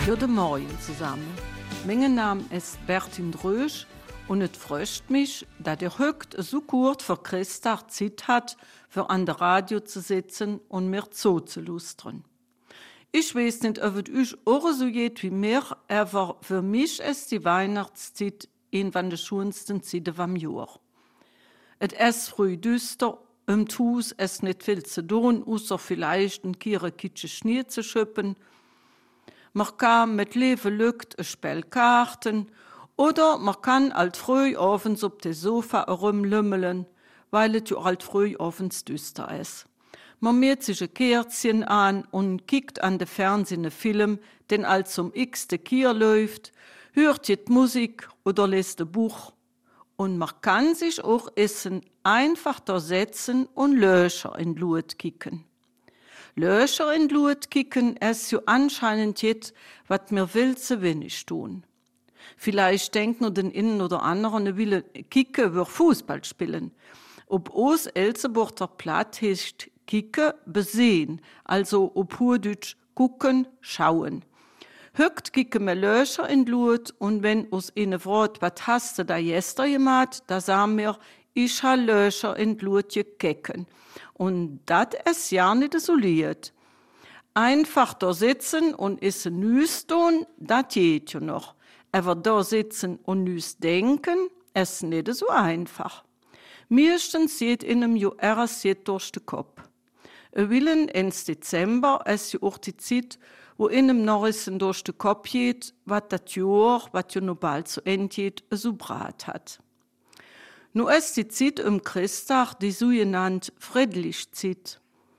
Guten Morgen zusammen. Mein Name ist Bertin Drösch und es freut mich, dass ihr heute so kurz vor Christtag Zeit hat, für an der Radio zu sitzen und mir zuzulustern. Ich weiß nicht, ob es euch auch so geht wie mir, aber für mich ist die Weihnachtszeit eine von den schönsten Zeiten vom Jahr. Es ist früh düster, im Haus ist nicht viel zu tun, außer vielleicht ein Kitschen Schnee zu schüppen. Man kann mit Leben Lügt ein Spiel Karten oder man kann alt früh abends auf dem Sofa herumlümmeln, weil es ja alt früh abends düster ist. Man mäht sich ein Kerzchen an und kickt an den Fernsehen einen Film, den als zum x-te Kier läuft, hört die Musik oder liest ein Buch. Und man kann sich auch essen einfach da setzen und Löcher in die Lut kicken. Löcher in die Lut kicken ist ja anscheinend jetzt, was mir will zu wenig tun. Vielleicht denkt nur den einen oder anderen, er will kicken über Fußball spielen. Ob uns Elseburger Platt heißt kicken, besehen, also ob Hurdeutsch gucken, schauen. Högt kicken wir Löcher in die Lut und wenn uns eine fragt, was hast du da gestern gemacht, da sagen wir, ich habe Löcher in die Lut gekeken. Und das ist ja nicht so lieb. Einfach da sitzen und essen nüs tun, das geht ja noch. Aber da sitzen und nüs denken, ist nicht so einfach. Meistens geht in einem Jahr erst durch den Kopf. Willen ins Dezember ist ja auch die Zeit, wo in einem Norrissen durch den Kopf geht, was das Jahr, was ja noch bald zu Ende geht, so brat hat. Nun ist die Zeit im Christtag die sogenannte friedliche Zeit.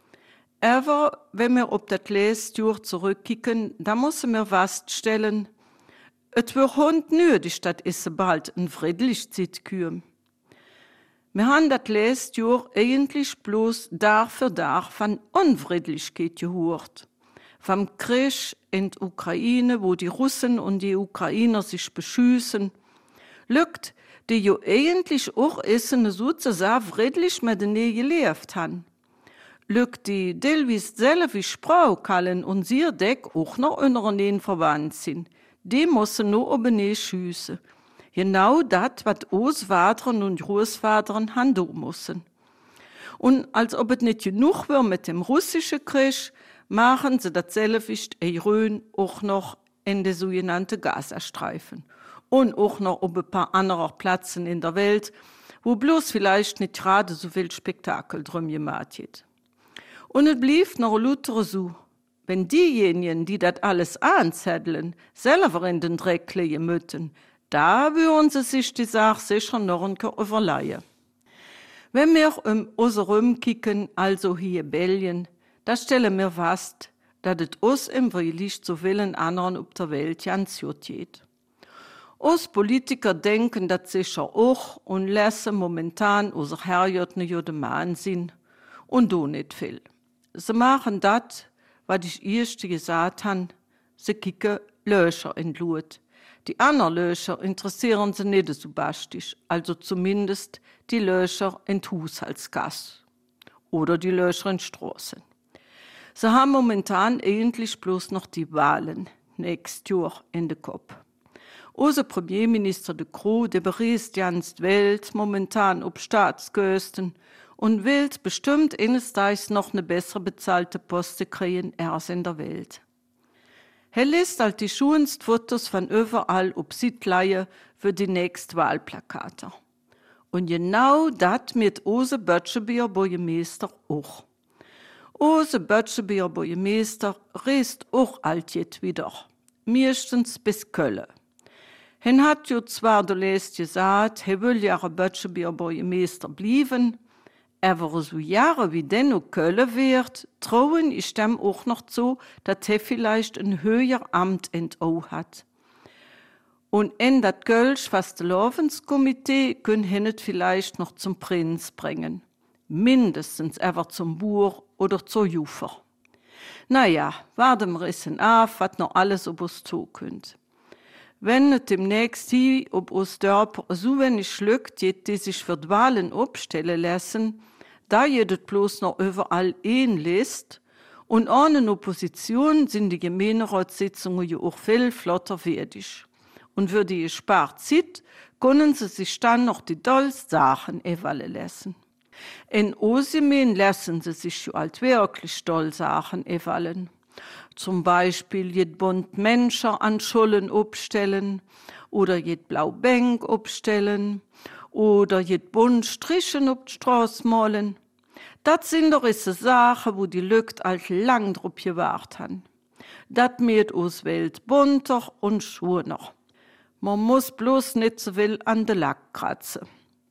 Aber wenn wir auf das letzte Jahr zurückkicken, dann müssen wir feststellen, es wird Hund nötig, dass es bald eine friedliche Zeit kommt. Wir haben das letzte Jahr eigentlich bloß Tag für Tag von Unfriedlichkeit gehört. Vom Krieg in der Ukraine, wo die Russen und die Ukrainer sich beschießen, lügt, die ja eigentlich auch essen sozusagen friedlich miteinander gelebt haben. Lügt die Delvis selbe Sprachkallen und Sierdeck auch noch untereinander verwandt sind. Die müssen nur oben schiessen. Genau das, was uns Vatern und Großvatern handeln müssen. Und als ob es nicht genug wäre mit dem russischen Krieg, machen sie dasselbe in auch noch in den sogenannten Gazastreifen. Und auch noch auf ein paar anderen Plätzen in der Welt, wo bloß vielleicht nicht gerade so viel Spektakel drum gemacht wird. Und es blieb noch lauter so, wenn diejenigen, die das alles anzetteln, selber in den Dreck legen müssen, da würden sie sich die Sache sicher noch ein bisschen überleihen. Wenn wir uns kicken, also hier in Belgien, da stellen wir fest, dass es uns im Vergleich zu vielen anderen auf der Welt ganz gut geht. Uns Politiker denken das sicher auch und lassen momentan unser Herrgöttner Jude Mann sind und do nicht viel. Sie machen das, was ich erst gesagt habe, sie kicken Löcher in die Lut. Die anderen Löcher interessieren sie nicht so bastig, also zumindest die Löcher in die Haushaltsgasse oder die Löcher in Straßen. Sie haben momentan eigentlich bloß noch die Wahlen nächstes Jahr in den Kopf. Unser Premierminister de Croo, der bereist ganz die Welt momentan auf Staatsgösten und will bestimmt eines Tages noch eine besser bezahlte Poste kriegen als in der Welt. Er lässt halt die schönsten Fotos von überall auf Siedleihe für die nächsten Wahlplakate. Und genau das mit unser Böttchebier Bürgermeister auch. Unser Böttchebier Bürgermeister reist auch alt wieder, meistens bis Köln. Er hat ja zwar zuletzt gesagt, er will ja ein Böttchebier Bürgermeister bleiben, aber so Jahre wie denn noch Köln wird, trauen ich dem auch noch zu, dass er vielleicht ein höher Amt in O hat. Und in das Kölsch Fastelovens-Komitee können ihn es vielleicht noch zum Prinz bringen. Mindestens aber zum Buhr oder zur Jufer. Naja, warten wir es auf, was noch alles auf uns zukommt. Wenn es demnächst hier ob uns Dörper so wenig schlückt, die sich für die Wahlen abstellen lassen, da jedet bloß noch überall ein List Und ohne Opposition sind die Gemeinderatssitzungen ja auch viel flotter fertig. Und für die gesparte Zeit können sie sich dann noch die dollsten Sachen evaluieren lassen. In Osimin lassen sie sich ja halt wirklich doll Sachen evaluieren. Zum Beispiel jed bunt Menschen an Schulen aufstellen oder jed blau Bänk aufstellen oder jed bunt Strichen auf die Straße malen. Das sind doch isse Sachen, wo die Leute alt lang drauf gewartet haben. Das macht uns Welt bunter und schöner. Man muss bloß nicht so viel an den Lack kratzen.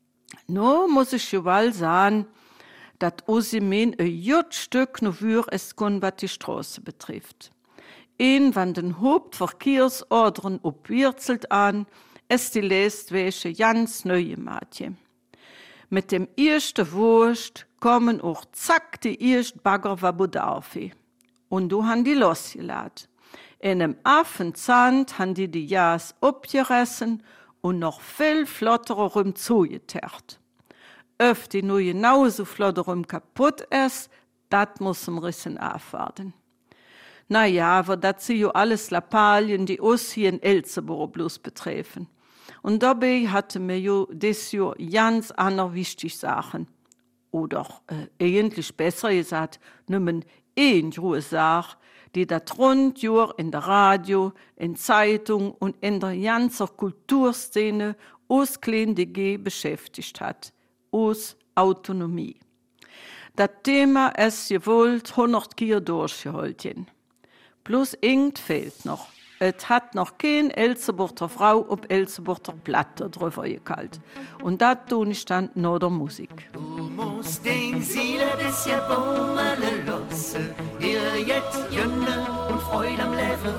No muss ich schon sagen, dass Osimin ein gut Stück noch für es kann, was die Straße betrifft. Ein von den Hauptverkehrsordnern obwurzelt an, es die lässt welche ganz neue Mädchen. Mit dem ersten Wurst kommen auch zack die ersten Bagger, was bedarf. Und du han die losgeladen. In einem Affenzahn han die Jas abgerissen und noch viel flotterer rumzugeteert. Öf die nur genauso flotter kaputt ist, dat muss im Rissen aufwarten. Naja, aber dat sind ja alles Lappalien, die uns hier in Elzeboro bloß betreffen. Und dabei hatte mir ja das Jahr ganz andere wichtige Sachen. Oder eigentlich besser gesagt, nimmen eine Sache, die das Rundjahr in der Radio, in Zeitung und in der ganzen Kulturszene uns klein DG beschäftigt hat. Uns Autonomie. Das Thema ist gewollt 100 Jahre durchgehalten. Plus irgend fehlt noch. Es hat noch kein Elzeburter Frau auf Elzeburter Platte drüber gekalt. Und das tue ich dann nach der Musik. Du musst den Ziel bisschen Baumele lassen, ihr jetzt Jünne und Freude am Leben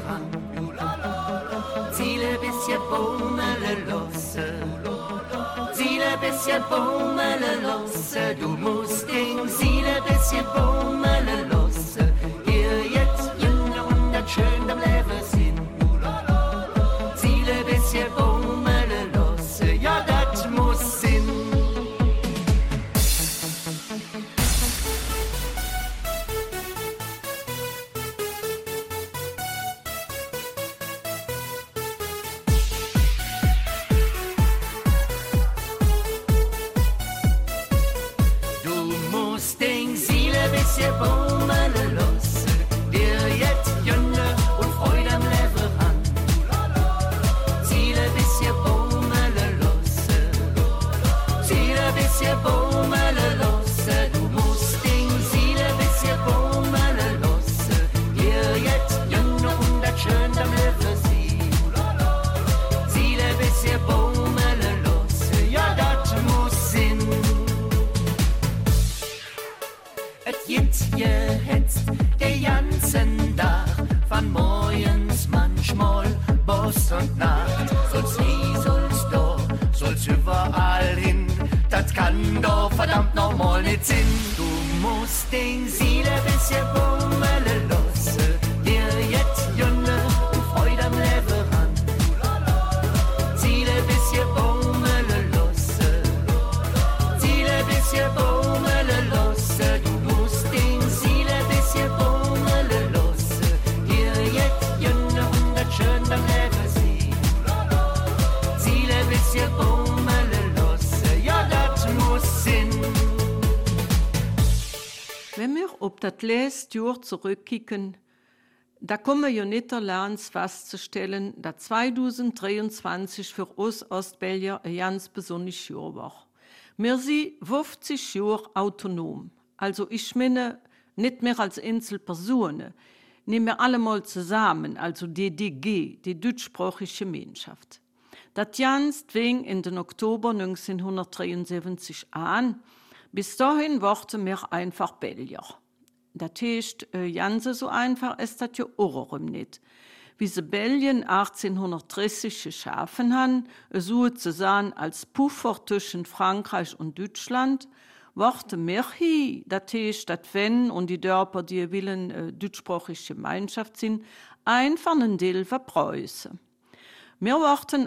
ran. Ziele bisschen Baumele lassen, Ziele bisschen Baumele lassen, du musst den Ziele bisschen Baumele lassen, ihr jetzt Jünne und das schön am Leben sind. Ziele bisschen Baumele lassen, ja das muss sein. Bisschen Baumele lassen, dir jetzt Jünne und Freude am Leben ran. Ziele bisschen Baumele lassen, Ziele bisschen Baumele lassen, du musst den Ziele bisschen Baumele lassen, dir jetzt Jünne und das schön am Leben sein. Ziele bisschen Baumele lassen, ja das muss sein. Gehetzt, der ganzen Tag, von morgens manchmal Boss und Nacht. Soll's nie, soll's da, soll's überall hin, das kann doch verdammt normal nicht sein. Du musst den Ziel ein bisschen Baumele lassen, dir jetzt Jünne und Freude am Leben ran. Ziel ein bisschen Baumele lassen, Ziel ein bisschen Baumele lassen, du musst den Ziel ein bisschen Baumele lassen, dir jetzt Jünne und das schön beim Leben sein. Ziel ein bisschen Baumele lassen, ja das muss sein. Wenn wir auf das letzte Jahr zurückkicken, da kommen wir ja nicht allein festzustellen, dass 2023 für uns Ostbelgier ein ganz besonderes Jahr war. Wir sind 50 Jahre autonom. Also ich meine, nicht mehr als Einzelpersonen, nehmen wir alle mal zusammen, also die DG, die deutschsprachige Gemeinschaft. Das Ganze fing in den Oktober 1973 an. Bis dahin waren wir einfach Belgier. Das heißt, ganz so einfach ist das ja auch nicht. Wie sie Belgien 1830 geschaffen haben, sozusagen als Puffer zwischen Frankreich und Deutschland, warten wir hier, das heißt, das wenn und die Dörfer, die willen deutschsprachige Gemeinschaft sind, einfach einen Teil von Preußen. Wir warten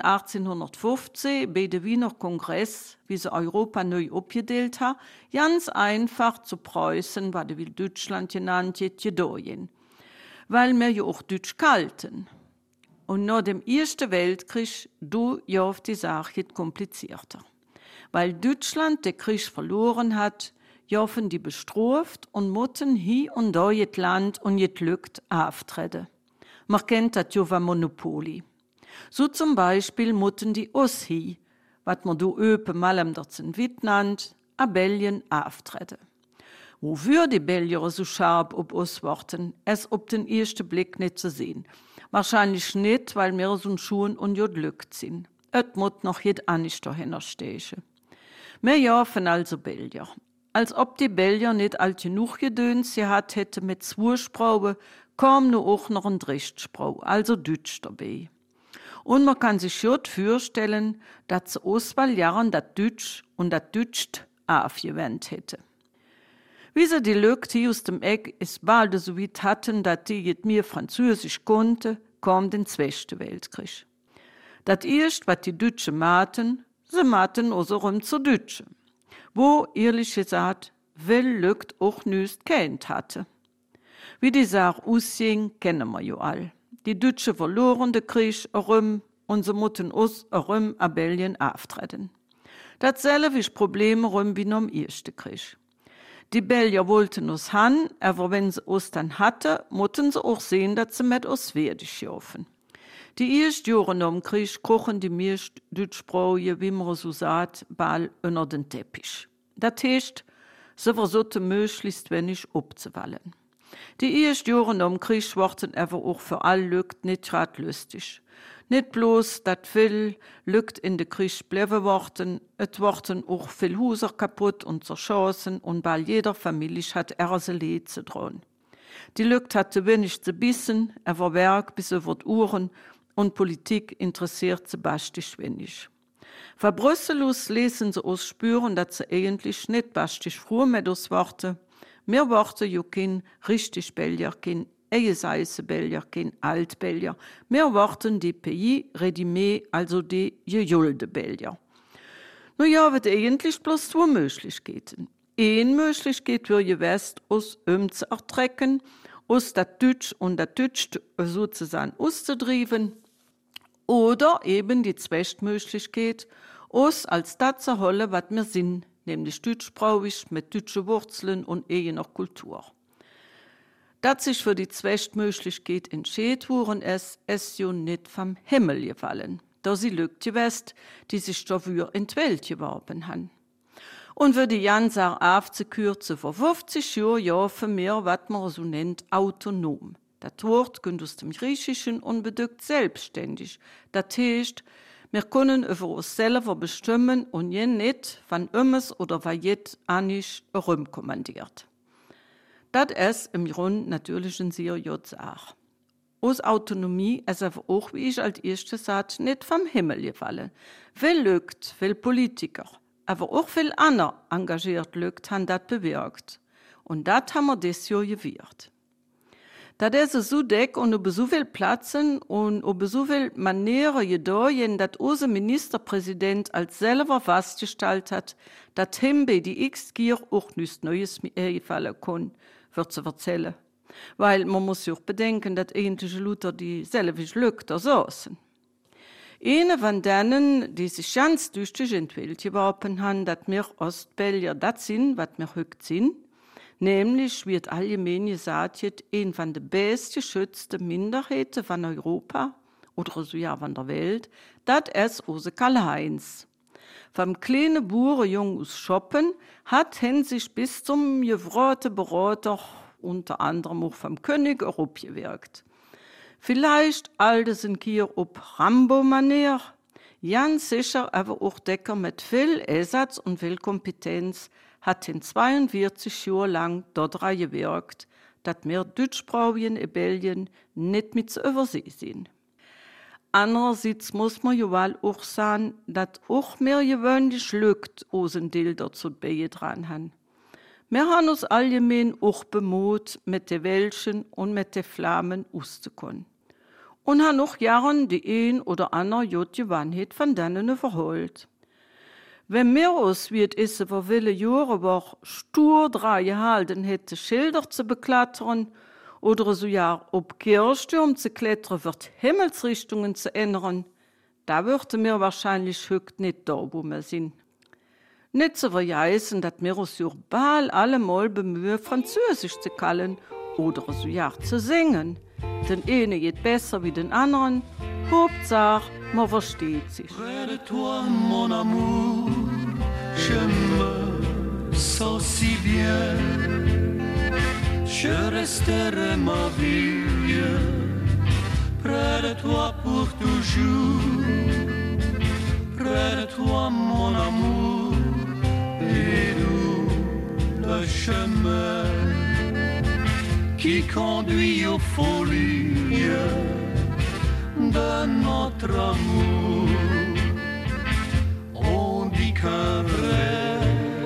1815 bei dem Wiener Kongress, wie sie Europa neu abgedeelt hat, ganz einfach zu Preußen, was will Deutschland genannt wird, gedauert. Weil wir ja auch Deutsch kalten. Und nach dem Ersten Weltkrieg, du ja auf die Sache komplizierter. Weil Deutschland den Krieg verloren hat, joffen die bestraft und mussten hier und da das Land und das Lückt auftreten. Man kennt das ja Monopoly. So zum Beispiel mussten die Ossi, was man do öpe malem dazen Wit nannt, a Belgien auftreten. Wofür die Belgier so scharf ob uns warten, es ob den ersten Blick nicht zu sehen. Wahrscheinlich nicht, weil wir so Schuhen und jod lückt sind. Et mut noch jet anisch dahinter stehen. Wir jafen also Belgier. Als ob die Belgier nicht alt genug gedöns gehabt hätte mit zwei Sprachen, kam nur auch noch ein Drechtsprach, also Deutsch dabei. Und man kann sich schon vorstellen, dass sie Auswahljahren das Deutsch und das Deutscht aufgewendet hätte. Wie sie die Leute aus dem Eck ist bald so weit hatten, dass die jetzt mir Französisch konnte, kam den Zweiten Weltkrieg. Das erste, was die Deutschen maten, sie maten also rum zu Deutschen. Wo, ehrlich gesagt, will Lückt auch nüst kennt hatte. Wie die Sache aussehen, kennen wir ja all. Die Deutschen verloren den Krieg herum und sie mussten uns herum a Belgien auftreten. Dasselbe ist Probleme rum wie noch im Ersten Krieg. Die Belgier wollten uns han, aber wenn sie uns dann hatten, mussten sie auch sehen, dass sie mit uns fertig laufen. Die ersten Jahre nach dem Krieg krochen die meisten Deutschsprachigen, wie man so sagt, bald unter den Teppich. Das heißt, sie versuchten möglichst wenig abzuwallen. Die ersten Jahre nach dem Krieg waren aber auch für alle Leute nicht gerade lustig. Nicht bloß, dass viel Leute in den Krieg bleiben waren, es wurden auch viele Häuser kaputt und zerschossen und bei jeder Familie hat sein Leid zu drohen. Die Leute hatten wenig zu bissen, aber Werk bis über die Uhren und Politik interessiert sie bastig wenig. Von Brüssel aus lesen sie uns spüren, dass sie eigentlich nicht bastig froh mit uns warten. Wir warten ja kein richtig Belgier, kein Eheseise Belgier, kein Altbelgier. Wir warten die Pays Redimé, also die gejulde Belgier. Nun ja, wird eigentlich bloß zwei Möglichkeiten. Eine Möglichkeit wäre gewesen, uns zu ertrecken, uns das Deutsch und das Deutsch sozusagen auszutreiben. Oder eben die zweite Möglichkeit, uns als das zu holen, was wir sind, nämlich deutschsprachig mit deutschen Wurzeln und eigener Kultur. Dass sich für die zweite Möglichkeit entschieden wurden, es ja nicht vom Himmel gefallen, da sie Leute gewesen, die sich dafür in die Welt geworben haben. Und für die ganze aufzukürzen, vor 50 Jahren für mehr, was man so nennt, autonom. Das Wort kommt aus dem Griechischen und bedeutet selbstständig. Das heißt, wir können über uns selber bestimmen und je nicht, wann uns oder wann jet anisch herumkommandiert. Das ist im Grunde natürlich ein sehr gute Sache. Aus Autonomie ist aber auch, wie ich als erstes sagte, nicht vom Himmel gefallen. Viele Leute, viele Politiker, aber auch viele andere engagierte Leute haben das bewirkt. Und das haben wir dieses Jahr gewirkt. Das ist so dick und über so viel Plätzen und über so viele Manieren gedauert, dass unser Ministerpräsident als selber festgestellt hat, dass ihm bei die X-Gier auch nichts Neues gefallen kann, für zu erzählen. Weil man muss ja auch bedenken, dass eigentlich Luther dieselbe Leute saßen. Eine von denen, die sich ganz tüchtig in die Welt geworfen haben, dass wir Ostbelgier das sind, was wir heute sind, nämlich wird allgemein gesagt, eine von den bestgeschützten Minderheiten von Europa oder so ja von der Welt, das ist unser Karl-Heinz. Vom kleinen Bauernjungen aus Schoppen hat sich bis zum gefragten Berater unter anderem auch vom König Europa gewirkt. Vielleicht alles in Kier ob Rambo-Manier, ganz sicher aber auch Decker mit viel Einsatz und viel Kompetenz hat in 42 Jahren lang dort gewirkt, dass wir Deutschsprachigen in Belgien nicht mit zu übersehen sind. Andererseits muss man ja auch sagen, dass auch mehr gewöhnlich Leute unseren Teil dazu beigetragen haben. Wir haben uns allgemein auch bemüht, mit den Welschen und mit den Flamen auszukommen. und han noch Jahren die ein oder andere Jodgewanheit von denen verholt. Wenn mir uns, wie es ist, vor viele Jahren war, stur dran gehalten hätte, Schilder zu beklattern oder so Jahr ob Kirchturm zu klettern, wird Himmelsrichtungen zu ändern, da würde mir wahrscheinlich höchst nicht da, wo wir sind. Nicht zu vergessen, dass wir uns bald allemal bemühen, Französisch zu kallen oder so Jahr zu singen. Den eine geht besser wie den anderen, Hauptsache, man versteht sich. Près de toi, mon amour, je me sens si bien. Je resterai ma vie près de toi pour toujours. Près de toi, mon amour, et nous le chemin qui conduit aux folies de notre amour. On dit qu'un vrai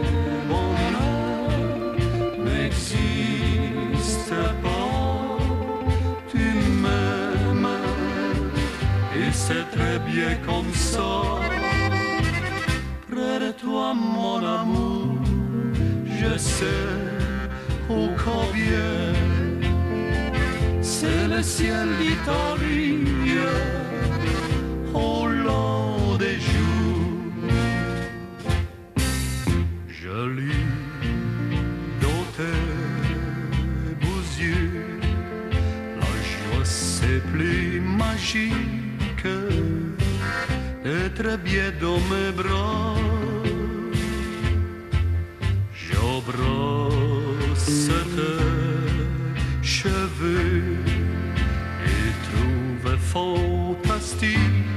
bonheur n'existe pas. Tu m'aimes et c'est très bien comme ça. Près de toi, mon amour, je sais ô combien c'est le ciel d'Italie au long des jours. Je lis dans tes beaux yeux la joie, c'est plus magique d'être bien dans mes bras. J'embrasse tes cheveux et trouve fantastique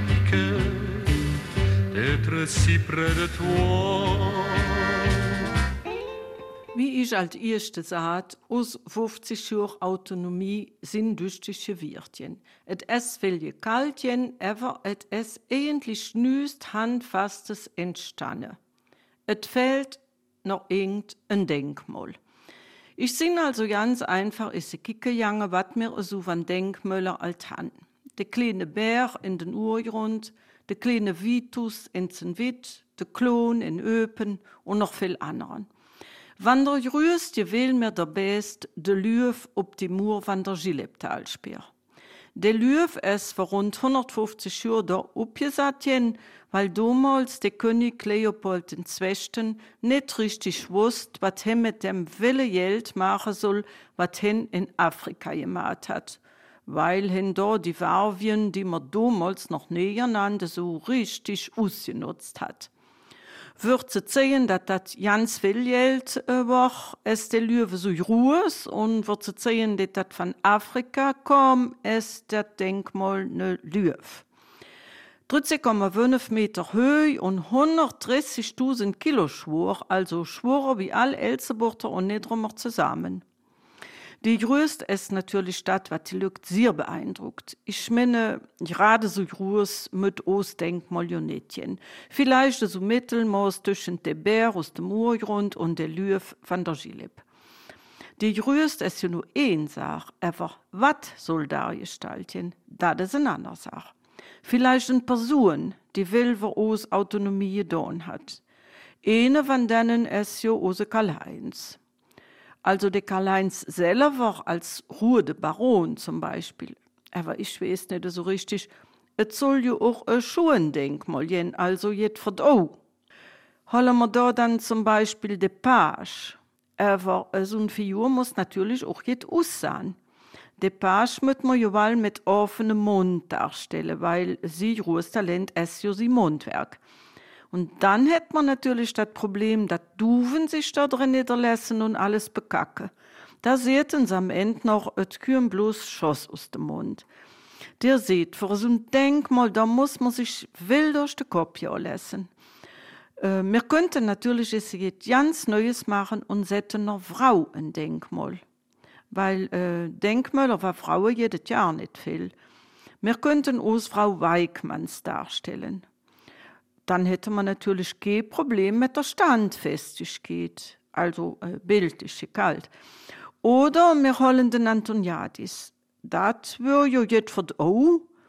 d'être si près de toi. Wie ich als erste sagt, aus 50 Jahren Autonomie sind düstische Wirtchen. Et es viel kaltjen, aber et es eigentlich nüst handfastes entstanden. Et fehlt noch irgendein Denkmal. Ich sind also ganz einfach isse kicke jange, wat mir so van Denkmäler alt han. De kleine Bär in den Urgrund, de kleine Vitus in den Witt, de Klon in Öpen und noch viel anderen. Wann der größte will mir der Best de Löw ob die Mur van der Gilleptalspeer. Der Löw ist vor rund 150 Jahren da upgesatjen, weil damals der König Leopold II. Nicht richtig wusste, was er mit dem Wille Geld machen soll, was er in Afrika gemacht hat. Weil er da die Warvien, die man damals noch näher nannte, so richtig ausgenutzt hat. Wird sie sehen, dass das ganz viel Geld war, ist der Löwe so groß, und wird sie sehen, dass das von Afrika kommt, ist das Denkmal ne Löwe. 13,5 Meter hoch und 130.000 Kilo schwer, also schwerer wie alle Elseburter und Niederrömer zusammen. Die größte ist natürlich das, was die Leute sehr beeindruckt. Ich meine, gerade so groß mit Ostdenkmalionetchen. Vielleicht so Mittelmaß zwischen dem Bär aus dem Urgrund und der Löwe von der Gilep. Die größte ist ja nur eine Sache, aber was soll dargestalten? Das ist eine andere Sache. Vielleicht eine Person, die will, wo aus Autonomie getan hat. Eine von denen ist ja unser Karl-Heinz. Also der Karl-Heinz selber als Ruhe de Baron zum Beispiel. Aber ich weiß nicht so richtig, es soll ja auch ein Schuhendenkmal geben, also jetzt für die. Holen wir da dann zum Beispiel den Page. Aber so eine Figur muss natürlich auch jetzt aussehen. Der Page muss man ja mit offenem Mund darstellen, weil sie großes Talent ist ja sein Mundwerk. Und dann hätte man natürlich das Problem, dass Duven sich da drin niederlassen und alles bekacken. Da seht uns am Ende noch, es küren bloß Schoss aus dem Mund. Der seht, für so ein Denkmal, da muss man sich wild durch den Kopf lassen. Wir könnten natürlich jetzt ganz Neues machen und setzen noch Frau ein Denkmal. Weil Denkmäler für Frauen jedes Jahr nicht viel. Wir könnten uns Frau Weigmanns darstellen. Dann hätte man natürlich kein Problem mit der Standfestigkeit, also bildlich kalt. Oder wir holen den Antoniadis. Das wäre ja jetzt für die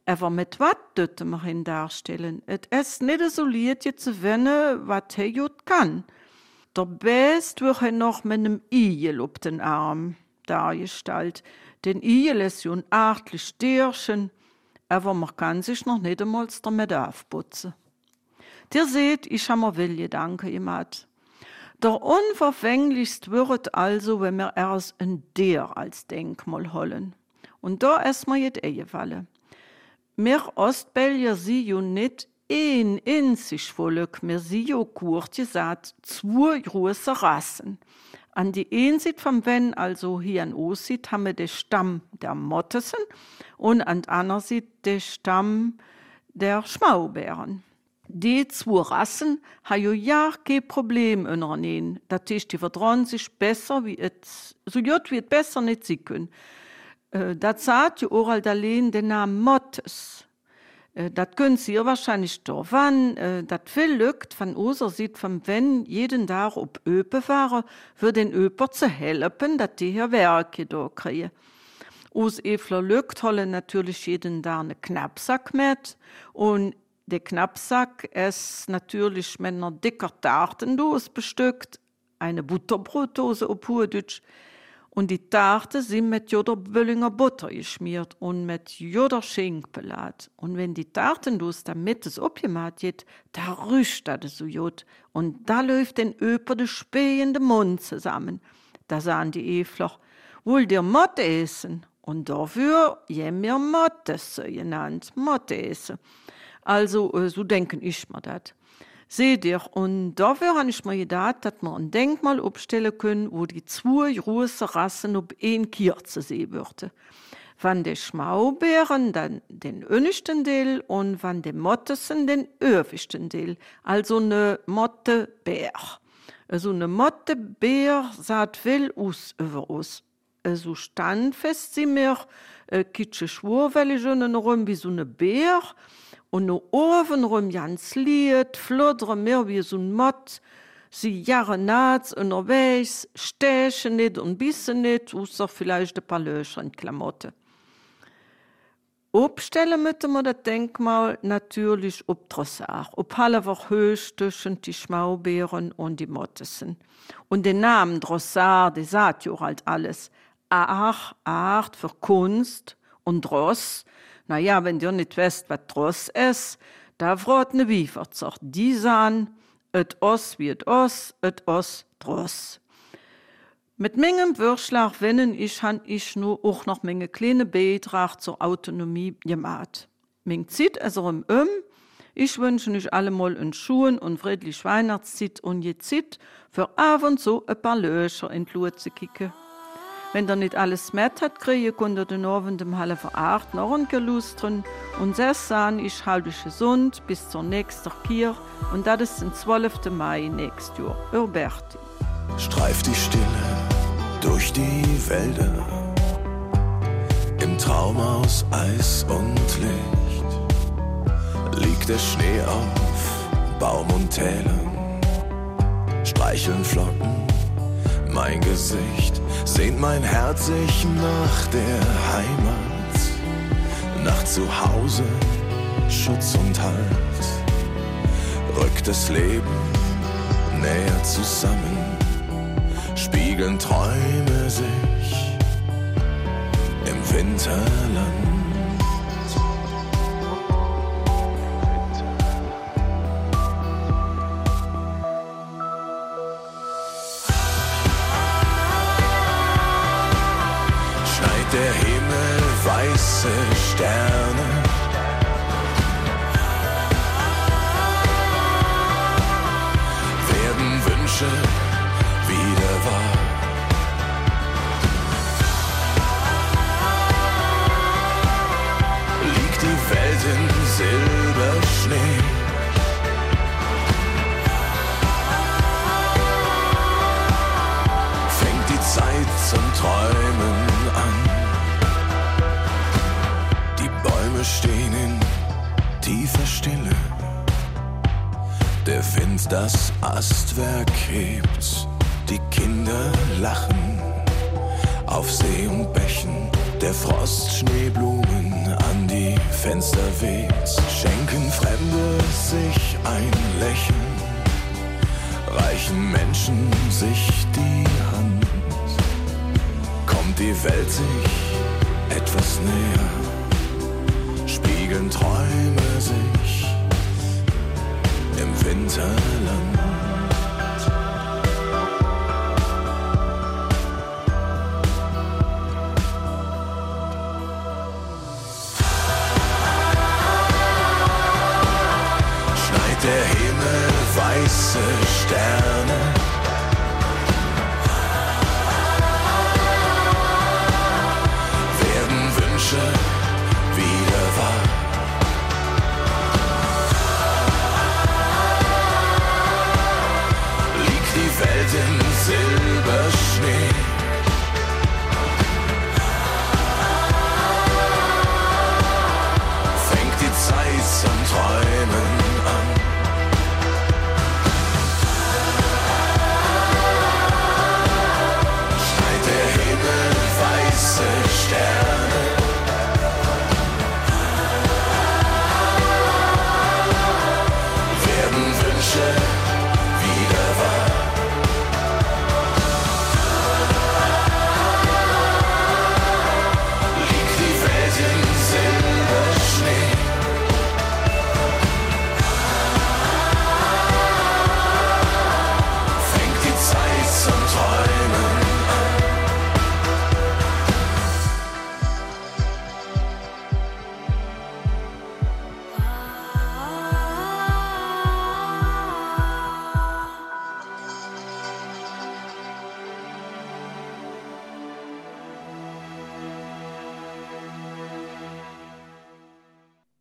Aber mit was dürfen wir ihn darstellen? Es ist nicht so leicht, zu wissen, was er gut kann. Der Best wird er noch mit einem Igel auf den Arm dargestellt. Den Igel ist ja ein artlich Tierchen, aber man kann sich noch nicht einmal damit aufputzen. Ihr seht, ich habe mir viel Gedanken gemacht. Der unverfänglichste wird also, wenn wir erst ein Tier als Denkmal holen. Und da ist mir jetzt eingefallen. Wir Ostbelgier sind ja nicht ein einziges Volk, wir sind ja kurz gesagt 2 große Rassen. An die einen Seite vom Wenn, also hier an Ostsee, haben wir den Stamm der Mottesen und an der anderen Seite den Stamm der Schmaubären. Die 2 Rassen haben ja kein Problem untereinander. Das heißt, die vertrauen sich besser, wie es, so gut wie es besser nicht sie können. Das sagt ja auch allein den Namen Mottes. Das können Sie ja wahrscheinlich doch, wann das viel lückt, von unserer Seite vom Wenn jeden Tag auf Öpe fahren, für den Öper zu helfen, dass die hier Werke da kriegen. Aus Efler lückt holen natürlich jeden Tag einen Knappsack mit und der Knappsack ist natürlich mit einer dicker Tartendose bestückt, eine Butterbrottdose auf Hochdeutsch. Und die Tarte sind mit Joderböllinger Butter geschmiert und mit Joder Schinken belat. Und wenn die Tartendose damit es abgemacht wird, da rüscht das so jod. Und da läuft den Öper de Spee in den Mund zusammen. Da sahen die Efler, wohl der Motte essen. Und dafür jem wir Mottes genannt, Motte essen. Also, so denken ich mir das. Seht ihr, und dafür habe ich mir gedacht, dass wir ein Denkmal aufstellen können, wo die 2 große Rassen auf ein Kirche sehen würden. Von den Schmaubären dann den önnigsten Teil und von den Mottesen den öfigsten Teil. Also eine Mottebär. Also eine Mottebär sagt viel aus über uns. So standfest sind wir, kitsche Schwurwelle schon rum wie so eine Bär. Und noch obenrum ganz lied, floddern wir wie so ein Mott. Sie jahren nachts unterwegs, stechen nicht und bissen nicht, außer vielleicht ein paar Löcher in Klamotten. Aufstellen müssen wir das Denkmal natürlich auf Drossard, auf halber Höhe zwischen die Schmaubären und die Mottesen. Und den Namen Drossard, der sagt ja halt alles. Art für Kunst und Dross. Naja, wenn ihr nicht wisst, was Dross ist, da fragt eine Wieferzucht. Die sagen, et os wie et os Dross. Mit meinem Vorschlag wenn ich nur auch noch meine kleine Beitrag zur Autonomie gemacht. Mein Zeit ist Ich wünsche euch allemal einen schönen und friedlichen Weihnachtszeit und je Zeit für ab und zu ein paar Löcher in die Lue zu kicken. Wenn ihr nicht alles mit habt, könnt ihr den Abend um 7:30 noch ein gelustern. Und das sagen, ich halte euch gesund bis zur nächsten Kirche. Und das ist den 12. Mai nächstes Jahr. Urberti. Streift die Stille durch die Wälder, im Traum aus Eis und Licht. Liegt der Schnee auf Baum und Tälern, streicheln Flocken mein Gesicht, sehnt mein Herz sich nach der Heimat, nach Zuhause, Schutz und Halt. Rückt das Leben näher zusammen, spiegeln Träume sich im Winterland. Der Himmel weiße Sterne, werden Wünsche wieder wahr. Liegt die Welt in Silberschnee, fängt die Zeit zum Träumen an. Stehen in tiefer Stille, der Wind das Astwerk hebt, die Kinder lachen auf See und Bächen, Der Frost Schneeblumen an die Fenster weht, schenken Fremde sich ein Lächeln, reichen Menschen sich die Hand. Kommt die Welt sich etwas näher, spiegeln Träume